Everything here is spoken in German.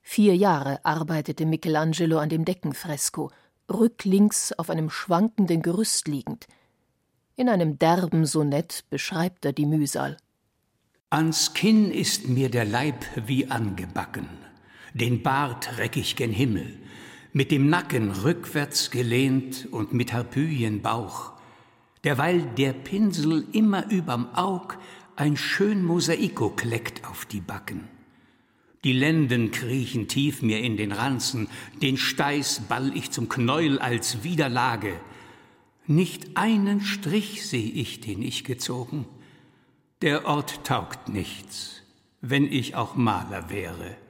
4 Jahre arbeitete Michelangelo an dem Deckenfresko, rücklings auf einem schwankenden Gerüst liegend. In einem derben Sonett beschreibt er die Mühsal. Ans Kinn ist mir der Leib wie angebacken, den Bart reck ich gen Himmel, mit dem Nacken rückwärts gelehnt und mit Harpyjenbauch, derweil der Pinsel immer überm Aug ein schön Mosaiko kleckt auf die Backen. Die Lenden kriechen tief mir in den Ranzen, den Steiß ball ich zum Knäuel als Widerlage. Nicht einen Strich seh ich, den ich gezogen. Der Ort taugt nichts, wenn ich auch Maler wäre.